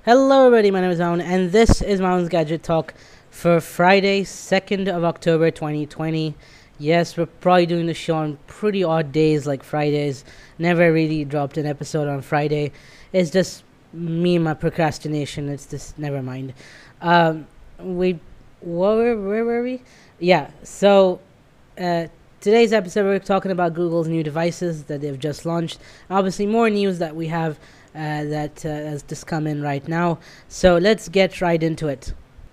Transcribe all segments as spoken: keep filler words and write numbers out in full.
Hello everybody, my name is Alan, and this is Mountain's Gadget Talk for Friday, second of October twenty twenty. Yes, we're probably doing the show on pretty odd days like Fridays. Never really dropped an episode on Friday. It's just me and my procrastination. It's just, never mind. Um, we, where, where were we? Yeah, so uh, today's episode we're talking about Google's new devices that they've just launched. Obviously more news that we have Uh, that uh, has just come in right now. So let's get right into it.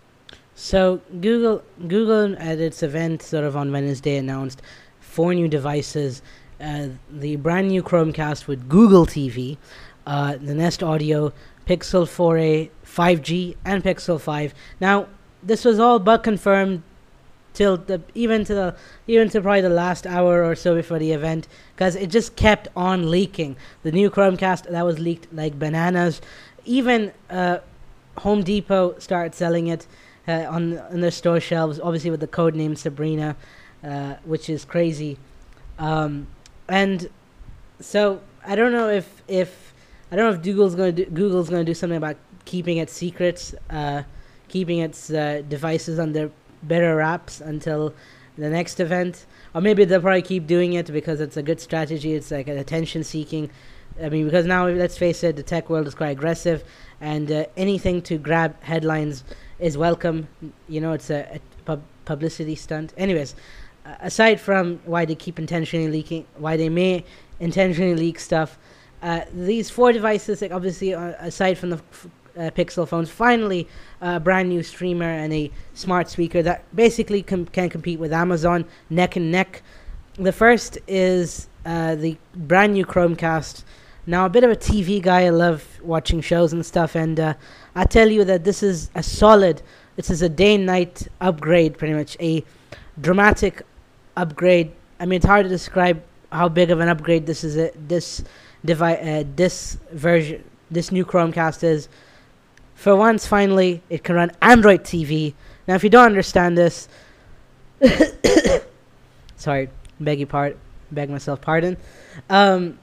So Google Google at its event sort of on Wednesday announced four new devices. Uh, the brand new Chromecast with Google T V, uh, the Nest Audio, Pixel four a, five G, and Pixel five. Now, this was all but confirmed till the even to the even to probably the last hour or so before the event, because it just kept on leaking. The new Chromecast that was leaked like bananas. Even uh, Home Depot started selling it uh, on on their store shelves, obviously with the code name Sabrina, uh, which is crazy. Um, and so I don't know if if I don't know if Google's going to do, Google's going to do something about keeping its secrets, uh, keeping its uh, devices under better wraps until the next event, or maybe they'll probably keep doing it because it's a good strategy. It's like an attention seeking. I mean, because now, let's face it, the tech world is quite aggressive, and uh, anything to grab headlines is welcome. You know, it's a, a pub- publicity stunt. Anyways, uh, aside from why they keep intentionally leaking, why they may intentionally leak stuff, uh, these four devices, like obviously uh, aside from the f- Uh, Pixel phones, finally a uh, brand new streamer and a smart speaker that basically com- can compete with Amazon neck and neck. The first is uh, the brand new Chromecast. Now, a bit of a T V guy, I love watching shows and stuff, and uh, I tell you that this is a solid, this is a day and night upgrade, pretty much a dramatic upgrade. I mean, it's hard to describe how big of an upgrade this is. A, this device, uh, this version, this new Chromecast is. For once, finally, it can run Android T V. Now, if you don't understand this, sorry, beg your pardon, beg myself pardon. Um,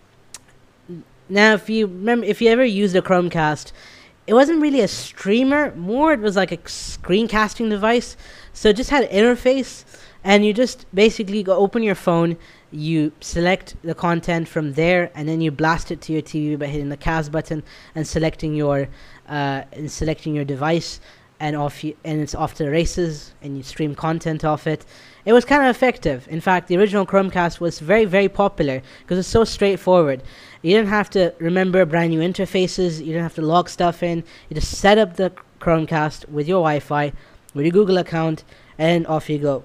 now, if you remember, if you ever used a Chromecast, it wasn't really a streamer. More, it was like a screencasting device. So it just had an interface, and you just basically go open your phone. You select the content from there, and then you blast it to your T V by hitting the cast button and selecting your uh, and selecting your device, and off you, and it's off to the races, and you stream content off it. It was kind of effective. In fact, the original Chromecast was very, very popular because it's so straightforward. You didn't have to remember brand new interfaces. You didn't have to log stuff in. You just set up the Chromecast with your Wi-Fi, with your Google account, and off you go.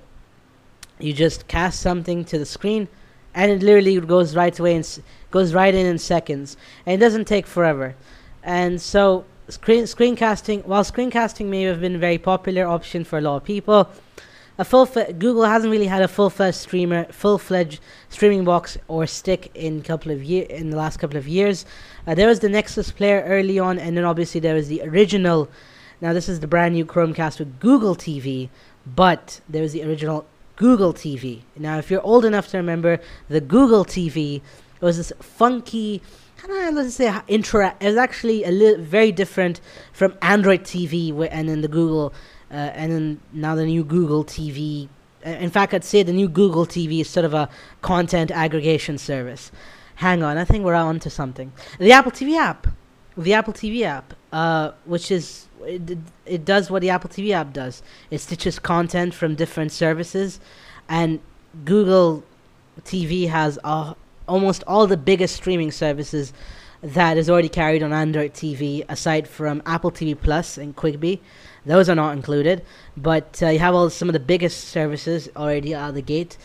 You just cast something to the screen, and it literally goes right away and s- goes right in in seconds, and it doesn't take forever. And so, screen screencasting, while screencasting may have been a very popular option for a lot of people, a full fe- Google hasn't really had a full-fledged streamer, full-fledged streaming box or stick in couple of year in the last couple of years. Uh, there was the Nexus Player early on, and then obviously there was the original. Now this is the brand new Chromecast with Google T V, but there was the original Google T V. Now, if you're old enough to remember, the Google T V, it was this funky, kind of, let's say, intera- it was actually a little very different from Android T V, wh- and then the Google, uh, and then now the new Google T V. Uh, in fact, I'd say the new Google T V is sort of a content aggregation service. Hang on, I think we're on to something. The Apple T V app, the Apple T V app, uh, which is It, it does what the Apple T V app does. It stitches content from different services, and Google T V has uh, almost all the biggest streaming services that is already carried on Android T V, aside from Apple T V Plus and Quibi. Those are not included, but uh, you have all some of the biggest services already out of the gate.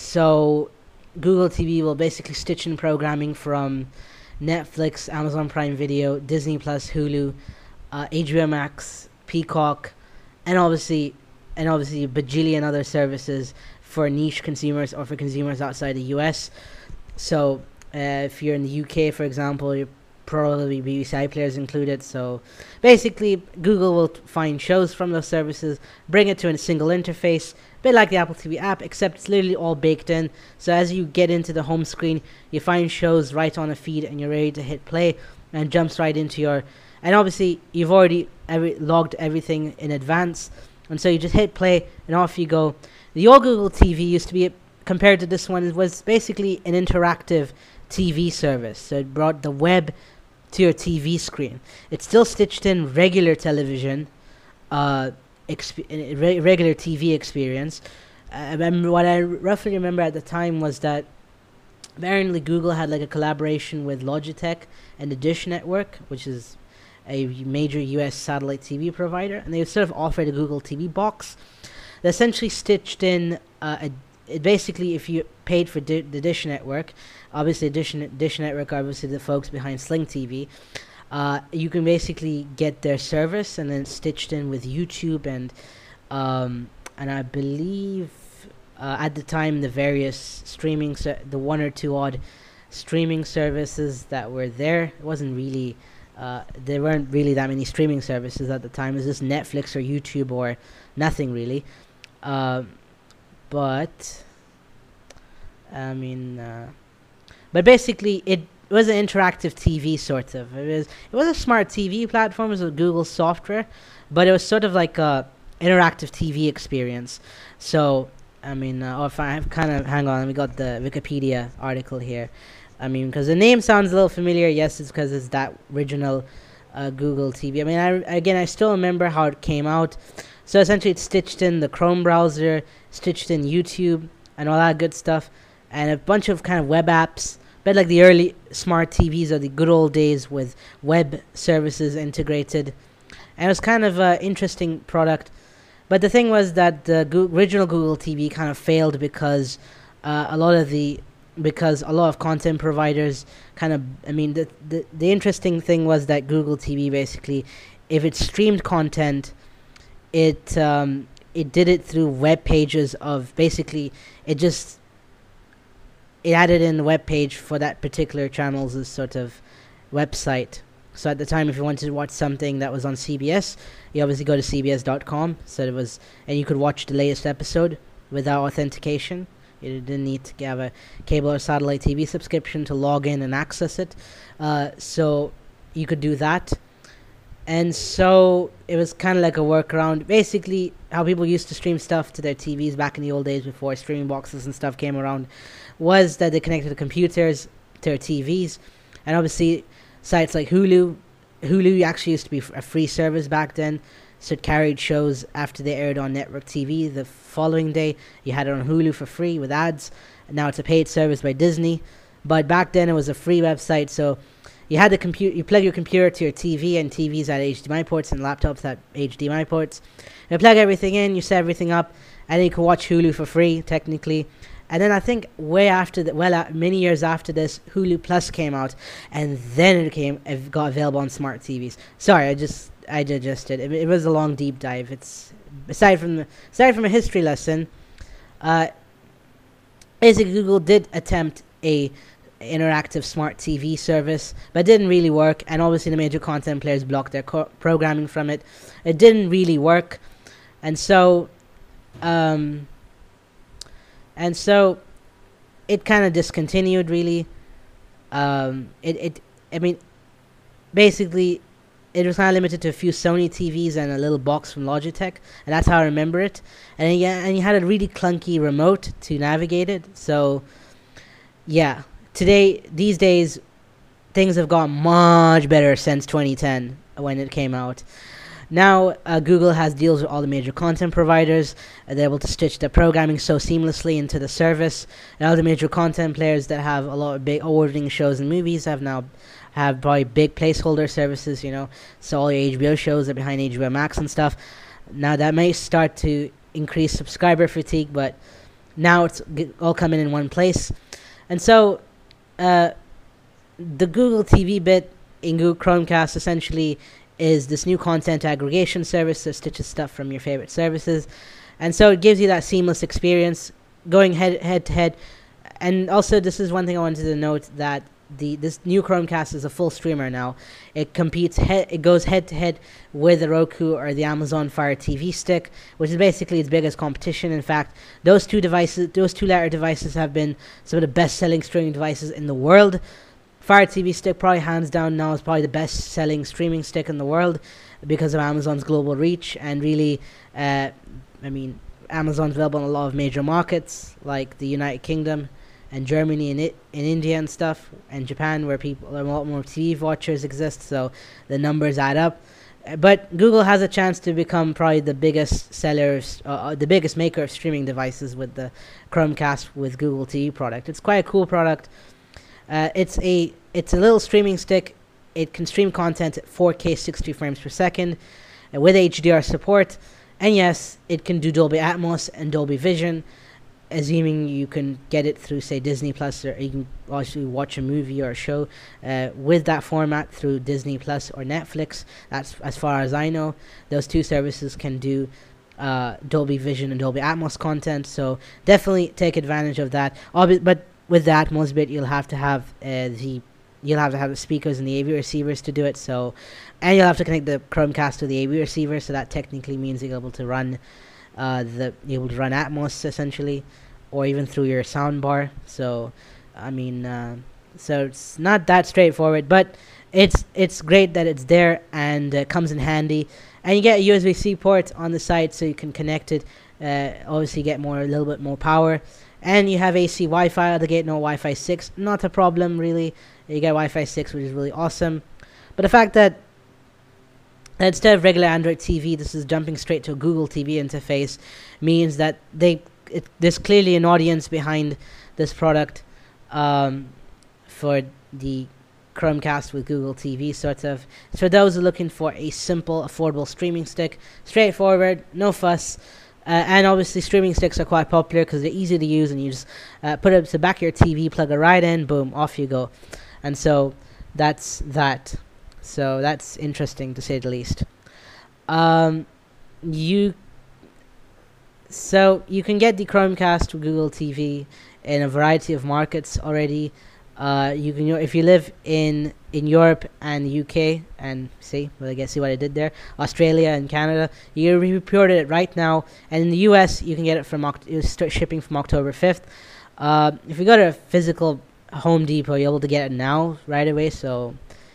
So Google T V will basically stitch in programming from Netflix, Amazon Prime Video, Disney Plus, Hulu, Uh, H B O Max, Peacock, and obviously, and obviously, a bajillion other services for niche consumers or for consumers outside the U S. So, uh, if you're in the U K, for example, you're probably B B C iPlayer is included. So, basically, Google will t- find shows from those services, bring it to a single interface, a bit like the Apple T V app, except it's literally all baked in. So, as you get into the home screen, you find shows right on a feed, and you're ready to hit play, and jumps right into your and obviously you've already every, logged everything in advance, and so you just hit play and off you go. The old Google T V used to be, compared to this one, it was basically an interactive T V service. So it brought the web to your T V screen. It still stitched in regular television, uh, exp- re- regular T V experience. I remember what I roughly remember at the time was that apparently Google had like a collaboration with Logitech and the Dish Network, which is a major U S satellite T V provider, and they sort of offered a Google T V box. They essentially stitched in uh, a it basically, if you paid for di- the Dish Network, obviously Dish, Dish Network, obviously the folks behind Sling T V, uh, you can basically get their service and then stitched in with YouTube and um, and I believe uh, at the time the various streaming, ser- the one or two odd streaming services that were there. It wasn't really, uh, there weren't really that many streaming services at the time. It was just Netflix or YouTube or nothing really. Um, But, I mean, uh, but basically it was an interactive T V sort of. It was it was a smart T V platform. It was a Google software, but it was sort of like a interactive T V experience. So, I mean, uh, oh, if I have kind of, hang on, we got the Wikipedia article here. I mean, because the name sounds a little familiar. Yes, it's because it's that original uh, Google T V. I mean, I, again, I still remember how it came out. So essentially, it's stitched in the Chrome browser, stitched in YouTube, and all that good stuff, and a bunch of kind of web apps. But like the early smart T Vs or the good old days with web services integrated, and it was kind of an interesting product. But the thing was that the Go- original Google T V kind of failed because uh, a lot of the because a lot of content providers kind of. I mean, the the the interesting thing was that Google T V basically, if it streamed content, it um, it did it through web pages of basically it just it added in the web page for that particular channel's sort of website. So at the time, if you wanted to watch something that was on C B S, you obviously go to C B S dot com. So it was, and you could watch the latest episode without authentication. You didn't need to have a cable or satellite T V subscription to log in and access it. Uh, so you could do that. And so it was kind of like a workaround. Basically, how people used to stream stuff to their T Vs back in the old days before streaming boxes and stuff came around was that they connected the computers to their T Vs. And obviously, sites like Hulu, Hulu actually used to be a free service back then. So it carried shows after they aired on network T V. The following day, you had it on Hulu for free with ads. And now it's a paid service by Disney. But back then, it was a free website, so you had the computer. You plug your computer to your T V, and T Vs had H D M I ports, and laptops had H D M I ports. You plug everything in, you set everything up, and then you could watch Hulu for free, technically. And then I think way after that, well, uh, many years after this, Hulu Plus came out, and then it came, it got available on smart T Vs. Sorry, I just, I digested. It, it was a long deep dive. It's aside from the, aside from a history lesson, uh, basically Google did attempt a interactive smart T V service, but it didn't really work, and obviously the major content players blocked their co- programming from it. It didn't really work, and so um and so it kind of discontinued really. um it, it I mean, basically it was kind of limited to a few Sony T Vs and a little box from Logitech, and that's how I remember it. And then, yeah, and you had a really clunky remote to navigate it. So yeah, today, these days, things have gotten much better since twenty ten when it came out. Now, uh, Google has deals with all the major content providers. Uh, they're able to stitch their programming so seamlessly into the service. And all the major content players that have a lot of big award-winning shows and movies have now have probably big placeholder services, you know. So all your H B O shows are behind H B O Max and stuff. Now, that may start to increase subscriber fatigue, but now it's g- all coming in one place. And so Uh, the Google T V bit in Google Chromecast essentially is this new content aggregation service that stitches stuff from your favorite services, and so it gives you that seamless experience going head head to head. And also, this is one thing I wanted to note, that the this new Chromecast is a full streamer now. It competes he- it goes head to head with the Roku or the Amazon Fire T V Stick, which is basically its biggest competition. In fact, those two devices, those two latter devices, have been some of the best-selling streaming devices in the world. Fire T V stick, probably hands down now, is probably the best selling streaming stick in the world because of Amazon's global reach. And really, uh, I mean, Amazon's available in a lot of major markets like the United Kingdom and Germany and it in India and stuff, and Japan, where people a lot more T V watchers exist, so the numbers add up. Uh, But Google has a chance to become probably the biggest sellers, uh, uh, the biggest maker of streaming devices with the Chromecast with Google T V product. It's quite a cool product. Uh, it's a it's a little streaming stick. It can stream content at four K sixty frames per second uh, with H D R support. And yes, it can do Dolby Atmos and Dolby Vision, assuming you can get it through, say, Disney Plus, or you can actually watch a movie or a show uh, with that format through Disney Plus or Netflix. That's as far as I know. Those two services can do uh, Dolby Vision and Dolby Atmos content, so definitely take advantage of that. Obvi- but with the Atmos bit, you'll have to have uh, the you'll have to have the speakers and the A V receivers to do it. So, and you'll have to connect the Chromecast to the A V receiver. So that technically means you're able to run uh, the you're able to run Atmos essentially, or even through your soundbar. So, I mean, uh, so it's not that straightforward, but it's it's great that it's there and uh, comes in handy. And you get a U S B C port on the side, so you can connect it. Uh, obviously, get more a little bit more power. And you have A C Wi-Fi out of the gate, no Wi-Fi six. Not a problem, really. You get Wi-Fi six, which is really awesome. But the fact that instead of regular Android T V, this is jumping straight to a Google T V interface, means that they it, there's clearly an audience behind this product um, for the Chromecast with Google T V, sort of. So for those who are looking for a simple, affordable streaming stick, straightforward, no fuss. Uh, and obviously streaming sticks are quite popular because they're easy to use, and you just uh, put it to the back of your T V, plug it right in, boom, off you go. And so that's that. So that's interesting to say the least. Um, you so you can get the Chromecast with Google T V in a variety of markets already. Uh, you can, if you live in in Europe and U K, and see, well, I guess see what I did there, Australia and Canada, you reported it right now. And in the U S, you can get it from Oct- you start shipping from October fifth. Uh, if you go to a physical Home Depot, you're able to get it now right away. So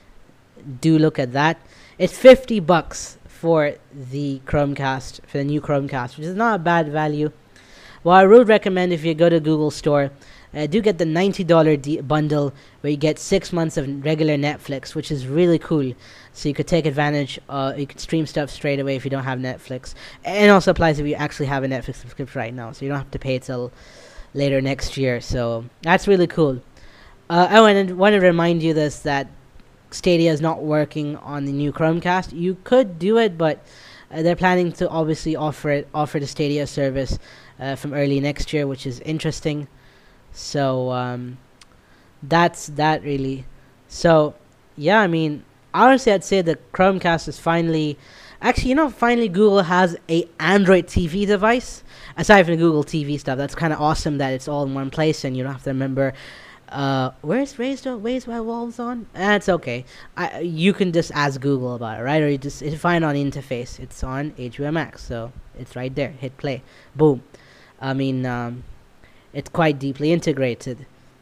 do look at that. It's fifty bucks for the Chromecast, for the new Chromecast, which is not a bad value. Well, I would recommend, if you go to Google Store, Uh, do get the ninety dollars d- bundle where you get six months of regular Netflix, which is really cool. So you could take advantage. Uh, you could stream stuff straight away if you don't have Netflix. And it also applies if you actually have a Netflix subscription right now, so you don't have to pay till later next year. So that's really cool. Uh, I want to want to remind you this that Stadia is not working on the new Chromecast. You could do it, but uh, they're planning to obviously offer it offer the Stadia service uh, from early next year, which is interesting. So um, that's that really. So yeah, I mean, honestly, I'd say the Chromecast is finally, actually, you know, finally Google has a Android T V device aside from the Google T V stuff. That's kind of awesome that it's all in one place and you don't have to remember. Uh, where's Raised Raised by Wolves on? That's okay. I you can just ask Google about it, right? Or you just it's fine on interface. It's on H B O Max, so it's right there. Hit play, boom. I mean. Um, It's quite deeply integrated.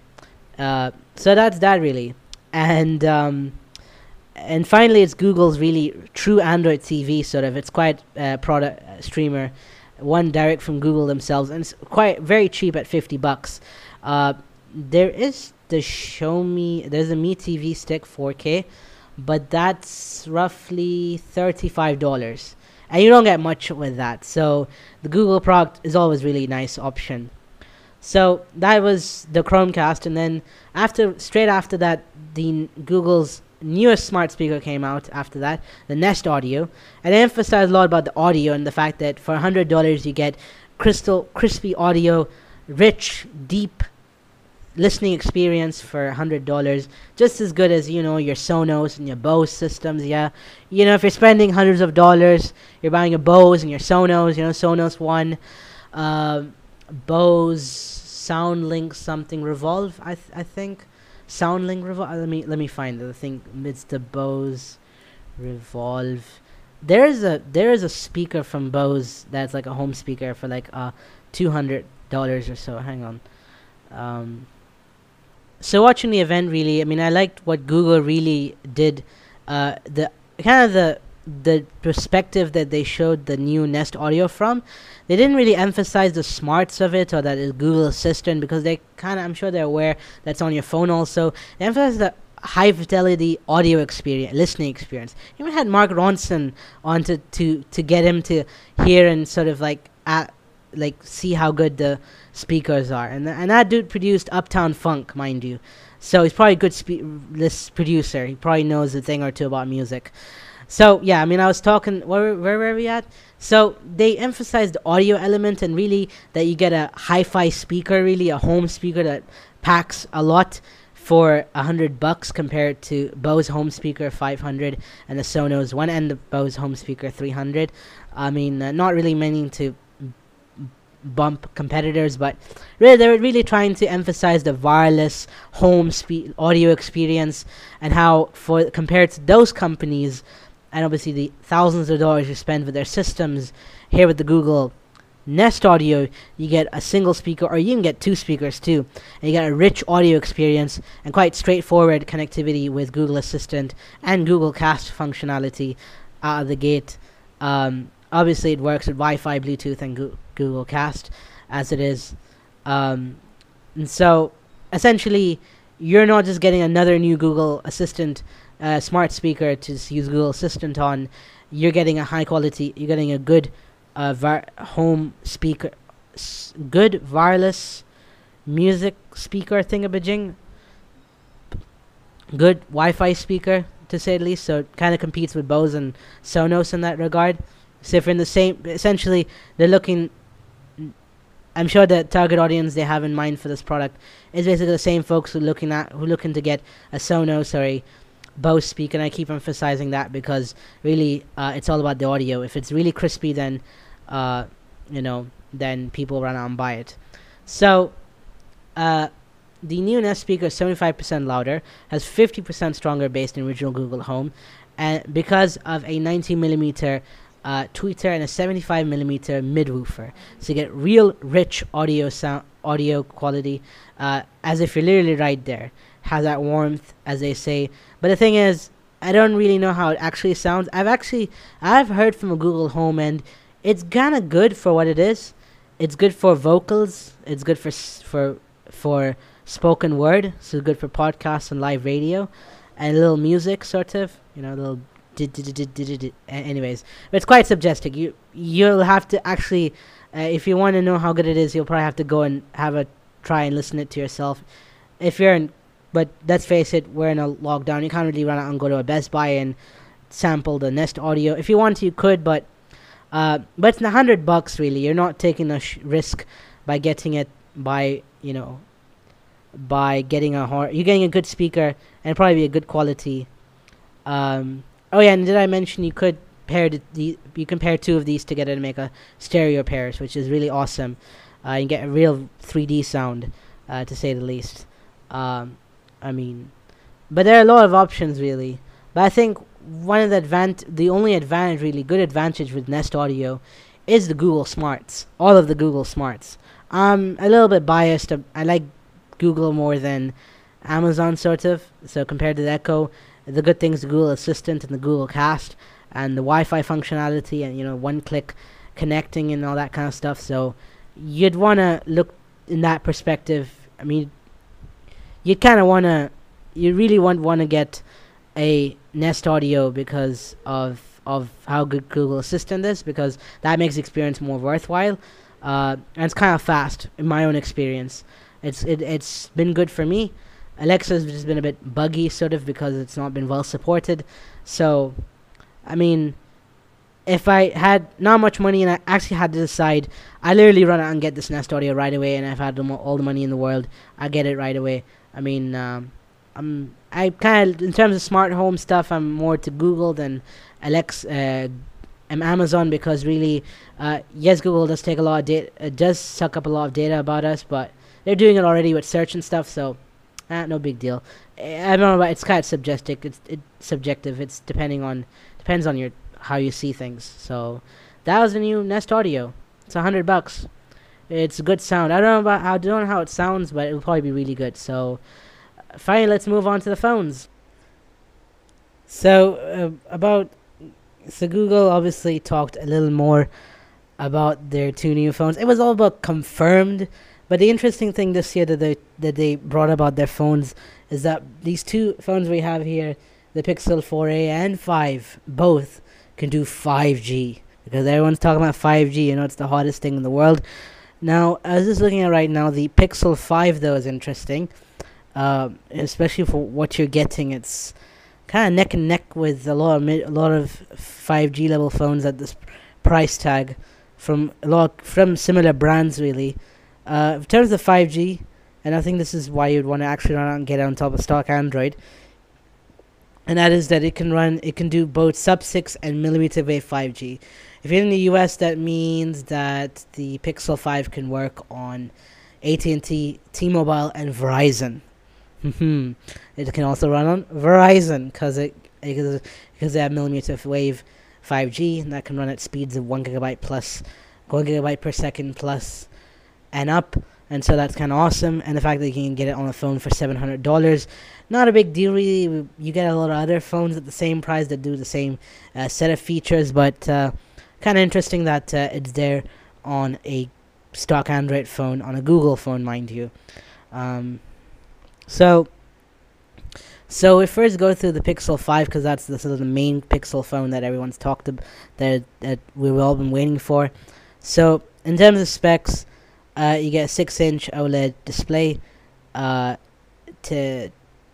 Uh, so that's that really. And um, and finally, it's Google's really true Android T V sort of. It's quite a uh, product uh, streamer, one direct from Google themselves, and it's quite very cheap at fifty bucks. Uh, there is the Show Me. There's a Me T V stick four K, but that's roughly thirty-five dollars, and you don't get much with that. So the Google product is always really nice option. So that was the Chromecast, and then after, straight after that, the Google's newest smart speaker came out. After that, the Nest Audio, and I emphasized a lot about the audio and the fact that for a hundred dollars you get crystal, crispy audio, rich, deep listening experience for a hundred dollars, just as good as you know your Sonos and your Bose systems. Yeah, you know if you're spending hundreds of dollars, you're buying a Bose and your Sonos. You know Sonos One. Uh, Bose SoundLink something Revolve, I th- I think SoundLink Revolve. Let me let me find it. I think it's the Bose Revolve. There is a there is a speaker from Bose that's like a home speaker for like uh two hundred dollars or so. Hang on, um, so watching the event, really, I mean, I liked what Google really did. Uh, the kind of the the perspective that they showed the new Nest Audio from. They didn't really emphasize the smarts of it or that it's Google Assistant, because they kind of, I'm sure they're aware that's on your phone also. They emphasized the high fidelity audio experience, listening experience. You even had Mark Ronson on to, to, to get him to hear and sort of like at, like see how good the speakers are. And th- and that dude produced Uptown Funk, mind you. So he's probably a good spe- this producer. He probably knows a thing or two about music. So yeah, I mean, I was talking. Where where were we at? So they emphasize the audio element and really that you get a hi-fi speaker, really a home speaker that packs a lot for a hundred bucks compared to Bose home speaker five hundred and the Sonos one and the Bose home speaker three hundred. I mean, uh, not really meaning to bump competitors, but really they're really trying to emphasize the wireless home spe- audio experience, and how for compared to those companies and obviously the thousands of dollars you spend with their systems, here with the Google Nest Audio, you get a single speaker, or you can get two speakers too, and you get a rich audio experience and quite straightforward connectivity with Google Assistant and Google Cast functionality out of the gate. Um, obviously it works with Wi-Fi, Bluetooth, and Go- Google Cast as it is. Um, and so essentially you're not just getting another new Google Assistant uh, smart speaker to use Google Assistant on. You're getting a high quality, you're getting a good uh, var- home speaker, s- good wireless music speaker thingamajig, good Wi-Fi speaker to say the least. So it kind of competes with Bose and Sonos in that regard. So if you're in the same, essentially they're looking, I'm sure the target audience they have in mind for this product is basically the same folks who looking at who looking to get a Sonos or a Bose speaker. And I keep emphasizing that because really uh, it's all about the audio. If it's really crispy, then uh, you know, then people run out and buy it. So uh, the new Nest speaker is seventy-five percent louder, has fifty percent stronger bass than original Google Home, and because of a ninety millimeter Uh, tweeter and a seventy-five millimeter mid-woofer, so you get real rich audio sound, audio quality, uh, as if you're literally right there. Has that warmth, as they say. But the thing is, I don't really know how it actually sounds. I've actually, I've heard from a Google Home, and it's kind of good for what it is. It's good for vocals. It's good for s- for for spoken word. So good for podcasts and live radio, and a little music, sort of. You know, a little. Did, did, did, did, did, did. Anyways, but it's quite subjective. You you'll have to actually, uh, if you want to know how good it is, you'll probably have to go and have a try and listen it to yourself. If you're in, but let's face it, we're in a lockdown. You can't really run out and go to a Best Buy and sample the Nest Audio. If you want to, you could, but uh, but it's a hundred bucks really. You're not taking a sh- risk by getting it by you know by getting a hor- you're getting a good speaker and probably be a good quality. Um. Oh yeah, and did I mention you could pair the, the you can pair two of these together to make a stereo pairs, which is really awesome. Uh, you get a real three D sound, uh, to say the least. Um, I mean, but there are a lot of options really. But I think one of the advant the only advantage, really good advantage with Nest Audio, is the Google Smarts. All of the Google Smarts. I'm a little bit biased. I like Google more than Amazon, sort of. So compared to the Echo. The good things, the Google Assistant and the Google Cast and the Wi-Fi functionality and, you know, one-click connecting and all that kind of stuff. So you'd want to look in that perspective. I mean, you'd kind of want to, you really want want to get a Nest Audio because of of how good Google Assistant is, because that makes the experience more worthwhile. Uh, and it's kind of fast, in my own experience. It's it, It's been good for me. Alexa's just been a bit buggy, sort of, because it's not been well supported. So, I mean, if I had not much money and I actually had to decide, I literally run out and get this Nest Audio right away. And if I had the mo- all the money in the world, I get it right away. I mean, um, I'm I kind of, in terms of smart home stuff, I'm more to Google than Alexa uh, and Amazon, because really, uh, yes, Google does take a lot of data, it does suck up a lot of data about us, but they're doing it already with search and stuff. So. Ah, no big deal. I don't know, but it's kind of subjective. It's it's subjective. It's depending on depends on your how you see things. So that was the new Nest Audio. It's a hundred bucks. It's a good sound. I don't know about how I don't know how it sounds, but it will probably be really good. So fine, let's move on to the phones. So uh, about so Google obviously talked a little more about their two new phones. It was all about confirmed, but the interesting thing this year that they that they brought about their phones is that these two phones we have here, the Pixel four a and five, both can do five G, because everyone's talking about five G. You know, it's the hottest thing in the world. Now, I was just looking at right now, the Pixel five though is interesting, uh, especially for what you're getting. It's kind of neck and neck with a lot of mid, a lot of five G level phones at this price tag from a lot from similar brands really. Uh, in terms of five G, and I think this is why you'd want to actually run out and get it on top of stock Android, and that is that it can run, it can do both sub six and millimeter wave five G. If you're in the U S, that means that the Pixel five can work on A T and T, T-Mobile, and Verizon. It can also run on Verizon because it because because they have millimeter wave five G, and that can run at speeds of one gigabyte plus, one gigabyte per second plus, and up. And so that's kind of awesome. And the fact that you can get it on a phone for seven hundred dollars, not a big deal really. You get a lot of other phones at the same price that do the same uh, set of features, but uh, kind of interesting that uh, it's there on a stock Android phone, on a Google phone, mind you. Um, so, so we first go through the Pixel five because that's the, sort of the main Pixel phone that everyone's talked about, that that we've all been waiting for. So, in terms of specs, uh, you get a six-inch OLED display, uh, to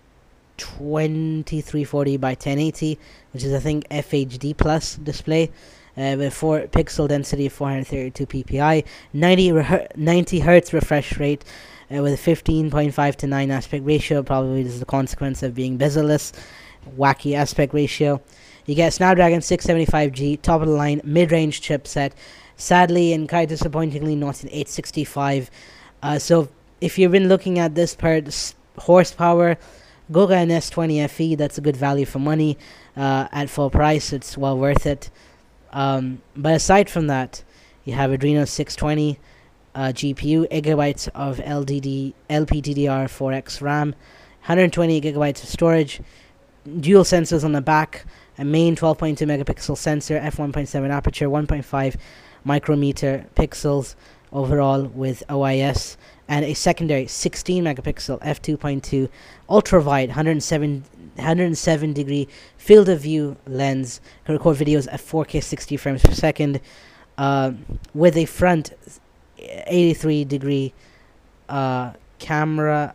twenty-three forty by ten eighty, which is I think F H D plus display. Uh, with four pixel density of four hundred thirty-two p p i, ninety, re- ninety hertz refresh rate, uh, with a fifteen point five to nine aspect ratio. Probably this is the consequence of being bezel-less, wacky aspect ratio. You get Snapdragon six seventy-five G, top of the line, mid-range chipset. Sadly and kind of disappointingly, not an eight sixty-five. Uh, so if you've been looking at this per horsepower, go get an S twenty F E. That's a good value for money. Uh, at full price, it's well worth it. Um, but aside from that, you have Adreno six twenty uh, G P U, eight gigabytes of L D D, L P D D R four X RAM, one hundred twenty gigabytes of storage, dual sensors on the back, a main twelve point two megapixel sensor, f one point seven aperture, one point five micrometer pixels overall with O I S, and a secondary sixteen megapixel f two point two ultra wide one hundred seven one hundred seven degree field of view lens, can record videos at four K sixty frames per second, uh, with a front eighty-three degree uh, camera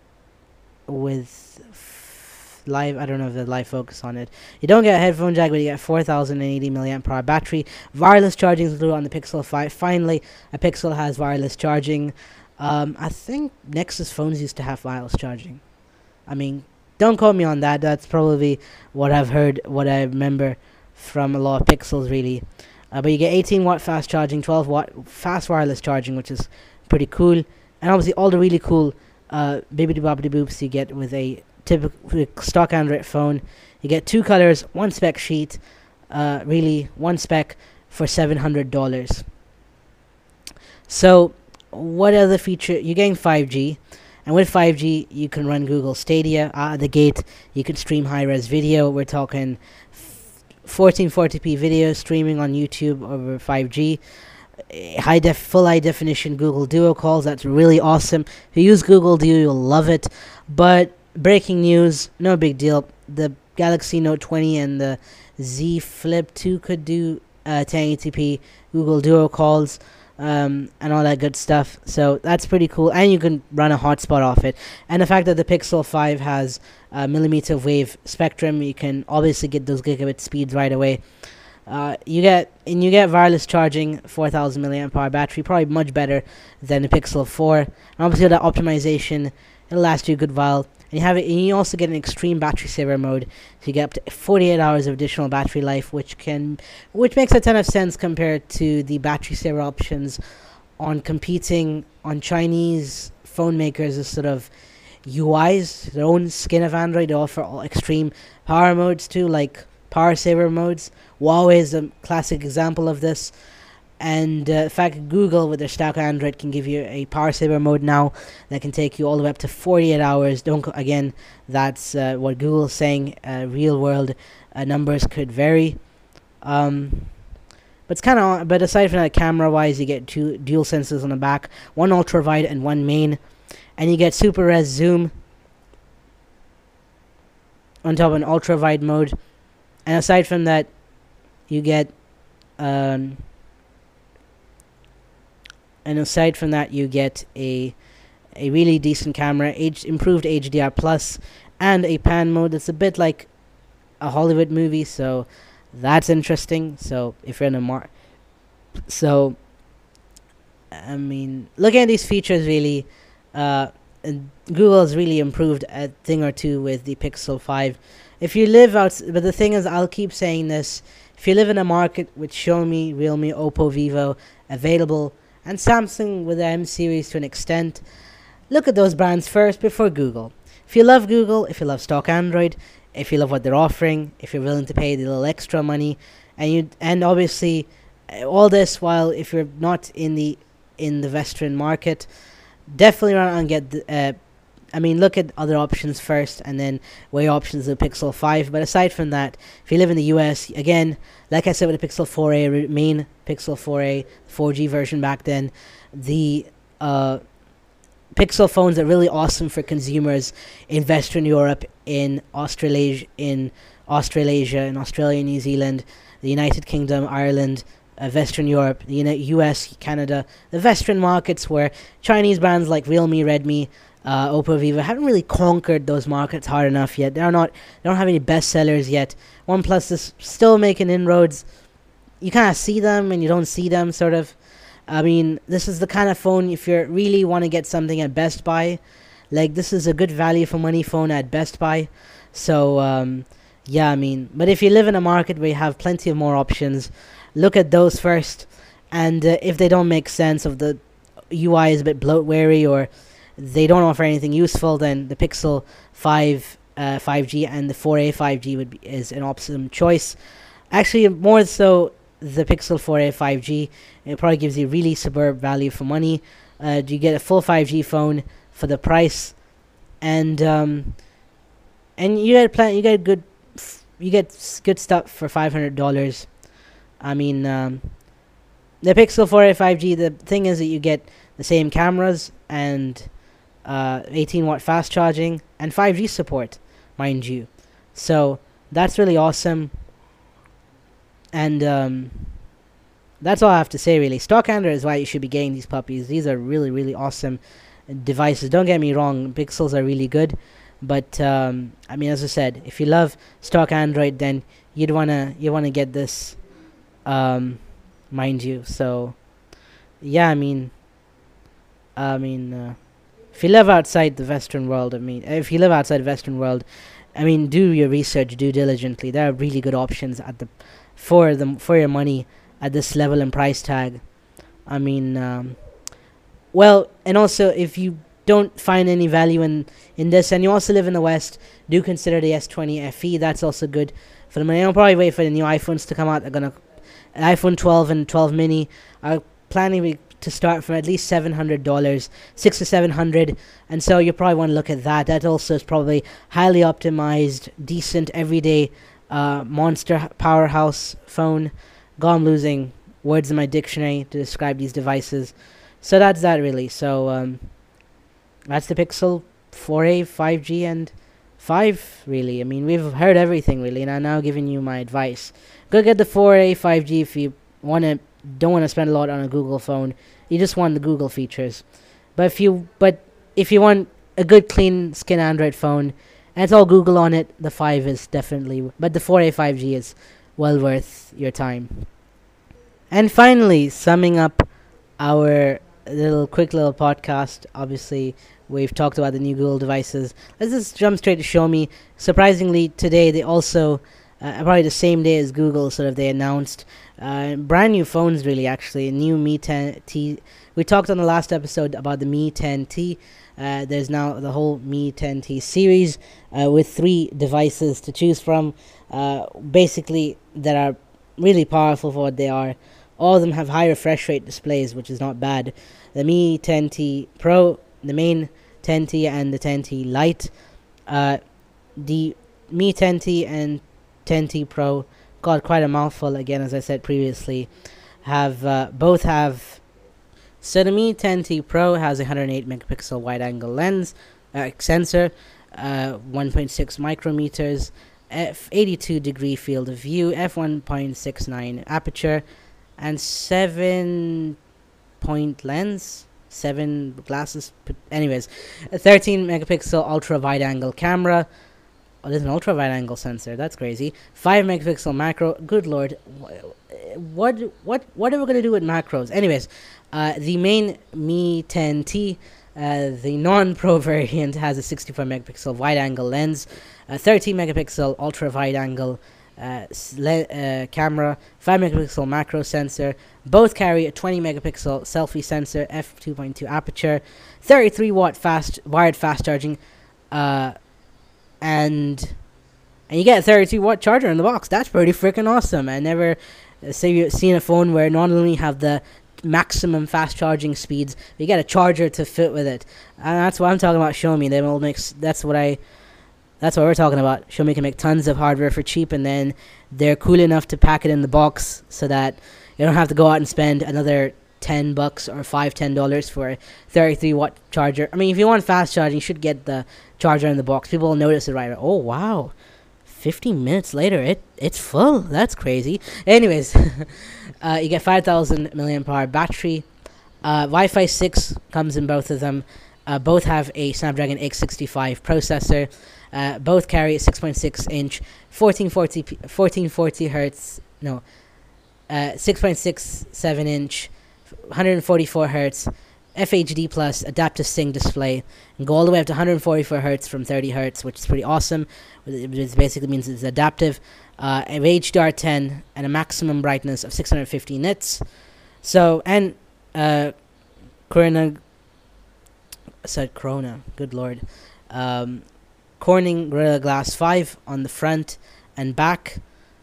with f- live, I don't know if there's live focus on it. You don't get a headphone jack, but you get four thousand eighty milliamp hour battery. Wireless charging is included on the Pixel five. Finally, a Pixel has wireless charging. Um, I think Nexus phones used to have wireless charging. I mean, don't quote me on that. That's probably what I've heard, what I remember from a lot of Pixels, really. Uh, but you get eighteen watt fast charging, twelve watt fast wireless charging, which is pretty cool. And obviously all the really cool uh, bibbidi bobbidi boops you get with a typical stock Android phone. You get two colors, one spec sheet, uh, really one spec for seven hundred dollars. So what other feature? You're getting five G. And with five G, you can run Google Stadia out of the gate. You can stream high-res video. We're talking fourteen forty p video streaming on YouTube over five G. High def, full high definition Google Duo calls. That's really awesome. If you use Google Duo, you'll love it. But breaking news, no big deal. The Galaxy Note twenty and the Z Flip two could do uh, ten eighty p Google Duo calls. Um, and all that good stuff. So that's pretty cool. And you can run a hotspot off it. And the fact that the Pixel five has a millimeter wave spectrum, you can obviously get those gigabit speeds right away. Uh, you get and you get wireless charging, four thousand milliamp hour battery, probably much better than the Pixel four. And obviously that optimization, it'll last you a good while. And you have it. And you also get an extreme battery saver mode, so you get up to forty-eight hours of additional battery life, which can, which makes a ton of sense compared to the battery saver options on competing on Chinese phone makers' as sort of U Is, their own skin of Android. They offer all extreme power modes too, like power saver modes. Huawei is a classic example of this. And uh, in fact, Google with their stock Android can give you a power saver mode now that can take you all the way up to forty-eight hours. Don't again, that's uh, what Google's saying. Uh, real world uh, numbers could vary. Um, but it's kind of. But aside from that, camera wise, you get two dual sensors on the back, one ultra wide and one main, and you get super res zoom on top of an ultra wide mode. And aside from that, you get. Um, And aside from that, you get a a really decent camera, H, improved H D R plus, and a pan mode that's a bit like a Hollywood movie. So that's interesting. So if you're in a mar, so I mean, looking at these features, really, uh, Google's really improved a thing or two with the Pixel five. If you live out, but the thing is, I'll keep saying this: if you live in a market with Xiaomi, Realme, Oppo, Vivo available, and Samsung with the M series to an extent, look at those brands first before Google. If you love Google, if you love stock Android, if you love what they're offering, if you're willing to pay the little extra money, and you and obviously all this while if you're not in the in the Western market, definitely run and get the, uh, I mean, look at other options first, and then weigh options of the Pixel five. But aside from that, if you live in the U S, again, like I said with the Pixel four A, main Pixel four A, four G version back then, the uh, Pixel phones are really awesome for consumers in Western Europe, in Australasia, in Australasia, in Australia, New Zealand, the United Kingdom, Ireland, uh, Western Europe, the U S, Canada, the Western markets where Chinese brands like Realme, Redmi, Uh, Oppo, Vivo haven't really conquered those markets hard enough yet. They're not. They don't have any bestsellers yet. OnePlus is still making inroads. You kind of see them and you don't see them, sort of. I mean, this is the kind of phone if you really want to get something at Best Buy, like this is a good value for money phone at Best Buy. So um, yeah, I mean, but if you live in a market where you have plenty of more options, look at those first. And uh, if they don't make sense, of the U I is a bit bloatware or they don't offer anything useful, then the Pixel five uh, five G and the four A five G would be, is an optimum choice. Actually, more so the Pixel four A five G. It probably gives you really superb value for money. Uh, you get a full five G phone for the price, and um, and you get plan you get good f- you get good stuff for five hundred dollars. I mean, um, the Pixel four A five G. The thing is that you get the same cameras and Uh, eighteen watt fast charging and five G support, mind you. So that's really awesome. And um, that's all I have to say, really. Stock Android is why you should be getting these puppies. These are really, really awesome devices. Don't get me wrong, Pixels are really good. But um, I mean, as I said, if you love stock Android, then you'd wanna you wanna get this, um, mind you. So yeah, I mean, I mean. Uh, If you live outside the Western world, I mean, if you live outside the Western world, I mean, do your research, do diligently. There are really good options at the for them for your money at this level and price tag. I mean, um, well, and also if you don't find any value in in this, and you also live in the West, do consider the S twenty F E. That's also good for the money. I'll probably wait for the new iPhones to come out. They're gonna iPhone twelve and twelve mini are planning to start from at least seven hundred dollars, six to seven hundred, and so you probably want to look at that. That also is probably highly optimized, decent, everyday, uh, monster powerhouse phone. God, I'm losing words in my dictionary to describe these devices. So that's that, really. So um, that's the Pixel four A, five G, and five, really. I mean, we've heard everything, really, and I'm now giving you my advice. Go get the four A, five G if you want to. Don't want to spend a lot on a Google phone. You just want the Google features. But if you but if you want a good clean skin Android phone and it's all Google on it, the five is definitely, but the four A five G is well worth your time. And finally, summing up our little quick little podcast, obviously we've talked about the new Google devices. Let's just jump straight to Xiaomi. Surprisingly, today they also Uh, probably the same day as Google, sort of, they announced uh, brand new phones, really, actually. A new Mi ten T. We talked on the last episode about the Mi ten T. Uh, there's now the whole Mi ten T series uh, with three devices to choose from, uh, basically, that are really powerful for what they are. All of them have high refresh rate displays, which is not bad. The Mi ten T Pro, the main ten T and the ten T Lite. Uh, the Mi ten T and ten T Pro, got quite a mouthful again, as I said previously. Have uh, both have. So the Mi ten T Pro has a one hundred eight megapixel wide-angle lens uh, sensor, uh, one point six micrometers, f eighty-two degree field of view, f one point six nine aperture, and seven point lens. Seven glasses. Anyways, a thirteen megapixel ultra wide-angle camera. Oh, there's an ultra wide-angle sensor. That's crazy. Five megapixel macro. Good lord, what what what are we gonna do with macros? Anyways, uh, the main Mi ten T, uh, the non-pro variant, has a sixty-four megapixel wide-angle lens, a thirteen megapixel ultra wide-angle uh, uh, camera, five megapixel macro sensor. Both carry a twenty megapixel selfie sensor, f two point two aperture, thirty-three watt fast wired fast charging, uh, and and you get a thirty-two watt charger in the box. That's pretty freaking awesome. I never uh, say you've seen a phone where not only have the maximum fast charging speeds, but you get a charger to fit with it. And that's what I'm talking about. Xiaomi, they will make. That's what I. That's what we're talking about. Xiaomi can make tons of hardware for cheap, and then they're cool enough to pack it in the box so that you don't have to go out and spend another ten bucks or five, ten dollars for a thirty-three watt charger. I mean, if you want fast charging, you should get the charger in the box. People will notice it right away. Oh wow, fifteen minutes later, it it's full. That's crazy. Anyways, uh, you get five thousand milliamp hour battery. Uh, Wi-Fi six comes in both of them. Uh, both have a Snapdragon eight sixty-five processor. Uh, both carry a six point six inch, fourteen forty p- fourteen forty hertz. No. Uh, six point six seven inch, one hundred forty-four hertz, F H D plus adaptive sync display, and go all the way up to one hundred forty-four hertz from thirty hertz, which is pretty awesome. It basically means it's adaptive. Uh, H D R ten and a maximum brightness of six hundred fifty nits. So and uh, Corona said Corona. Good lord. Um, Corning Gorilla Glass five on the front and back,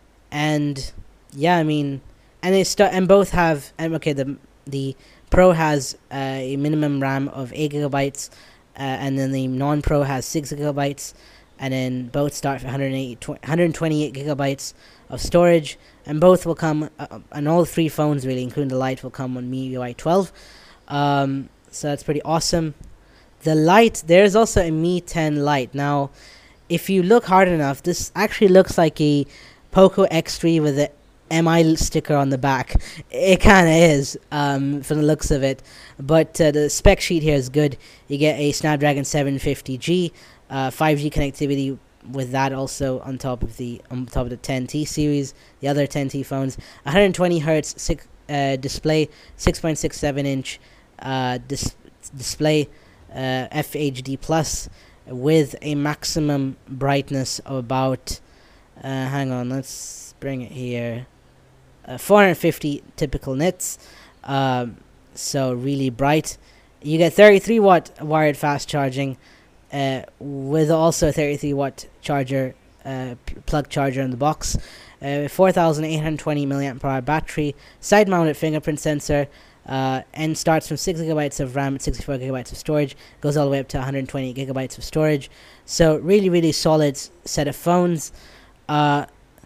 and yeah, I mean. And they start, and both have. Um, okay, the the Pro has uh, a minimum RAM of eight gigabytes, uh, and then the non-Pro has six gigabytes, and then both start for one hundred twenty-eight gigabytes of storage, and both will come, uh, and all three phones really, including the Lite, will come on M I U I twelve. Um, so that's pretty awesome. The Lite, there's also a Mi ten Lite. Now, if you look hard enough, this actually looks like a Poco X three with a M I sticker on the back. It kind of is, um, from the looks of it. But uh, the spec sheet here is good. You get a Snapdragon seven fifty G, uh, five G connectivity with that also on top of the on top of the ten T series, the other ten T phones. one hundred twenty hertz six, uh, display, six point six seven inch uh, dis- display, uh, F H D plus, with a maximum brightness of about. Uh, hang on, let's bring it here. Uh, four hundred fifty typical nits, um, so really bright. You get thirty-three watt wired fast charging, uh, with also a thirty-three watt charger, uh, p- plug charger in the box. Uh, four thousand eight hundred twenty milliamp hour battery, side mounted fingerprint sensor, uh, and starts from six gigabytes of RAM and sixty-four gigabytes of storage. Goes all the way up to one hundred twenty gigabytes of storage. So really, really solid s- set of phones. Uh,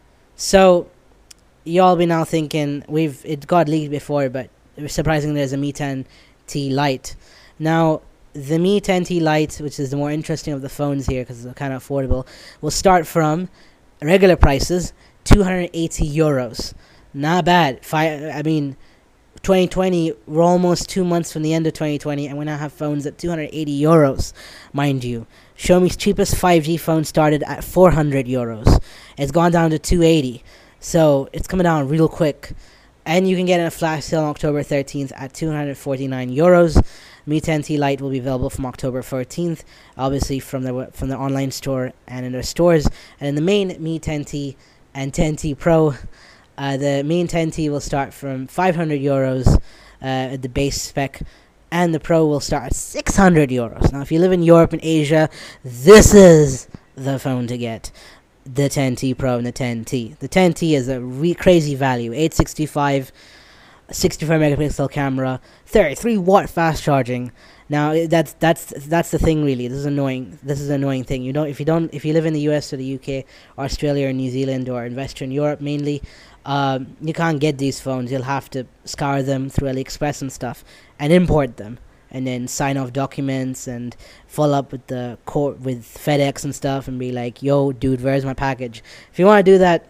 so. Y'all be now thinking we've it got leaked before, but surprisingly there's a Mi ten T Lite. Now the Mi ten T Lite, which is the more interesting of the phones here because it's kind of affordable, will start from regular prices two hundred eighty euros. Not bad. Five, I mean, twenty twenty. We're almost two months from the end of twenty twenty, and we now have phones at two hundred eighty euros, mind you. Xiaomi's cheapest five G phone started at four hundred euros. It's gone down to two hundred eighty. So it's coming down real quick, and you can get it in a flash sale on October thirteenth at two hundred forty-nine euros. Mi ten T Lite will be available from October fourteenth, obviously from their from their online store and in their stores. And in the main Mi ten T and ten T Pro, uh, the main ten T will start from five hundred euros uh, at the base spec, and the Pro will start at six hundred euros. Now, if you live in Europe and Asia, this is the phone to get. The ten T Pro and the ten T. The ten T is a re- crazy value. eight sixty-five sixty-four megapixel camera, thirty-three watt fast charging. Now i- that's that's that's the thing really. This is annoying. This is an annoying thing. You don't if you don't if you live in the U S or the U K or Australia or New Zealand or in Western Europe mainly, um, you can't get these phones. You'll have to scour them through AliExpress and stuff and import them and then sign off documents and follow up with the court with FedEx and stuff and be like, "Yo, dude, where's my package?" If you want to do that,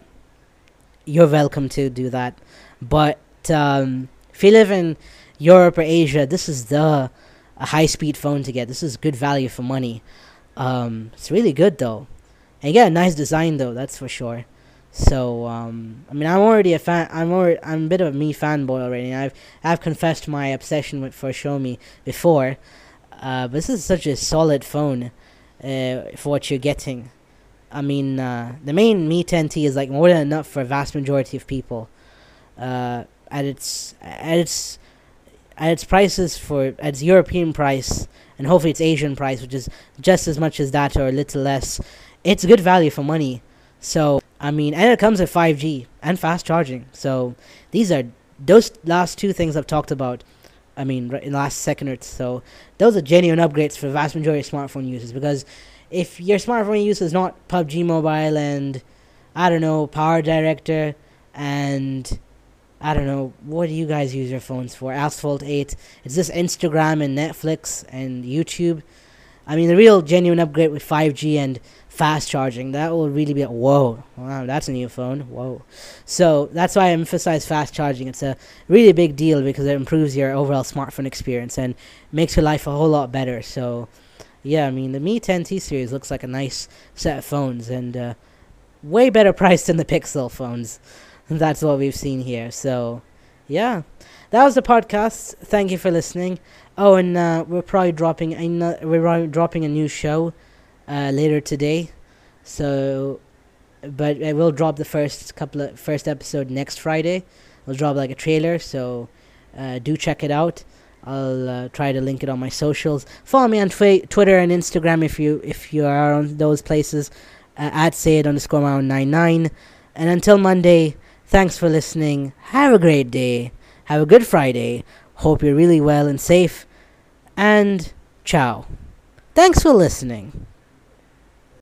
you're welcome to do that. But um, if you live in Europe or Asia, this is the a high speed phone to get. This is good value for money. Um, it's really good though, and you get a nice design though. That's for sure. So um, I mean, I'm already a fan. I'm already, I'm a bit of a me fanboy already. I've I've confessed my obsession with for Xiaomi before. Uh, but this is such a solid phone uh, for what you're getting. I mean, uh, the main Mi ten T is like more than enough for a vast majority of people. Uh, at its at its at its prices for at its European price and hopefully its Asian price, which is just as much as that or a little less, it's good value for money. So I mean, and it comes with five G and fast charging. So these are those last two things I've talked about. I mean, right in the last second or so, those are genuine upgrades for the vast majority of smartphone users. Because if your smartphone use is not P U B G Mobile and I don't know Power Director and I don't know what do you guys use your phones for? Asphalt eight. It's just Instagram and Netflix and YouTube. I mean, the real genuine upgrade with five G and fast charging, that will really be a whoa. Wow, that's a new phone. Whoa. So that's why I emphasize fast charging. It's a really big deal because it improves your overall smartphone experience and makes your life a whole lot better. So yeah, I mean, the Mi ten T series looks like a nice set of phones and uh, way better priced than the Pixel phones. That's what we've seen here. So yeah, that was the podcast. Thank you for listening. Oh, and uh, we're probably dropping a no- we're probably dropping a new show uh, later today. So, but I will drop the first couple of first episode next Friday. We'll drop like a trailer. So, uh, do check it out. I'll uh, try to link it on my socials. Follow me on twi- Twitter and Instagram if you if you are on those places. Uh, at Sayed underscore Mound nine nine. And until Monday, thanks for listening. Have a great day. Have a good Friday. Hope you're really well and safe. And ciao. Thanks for listening.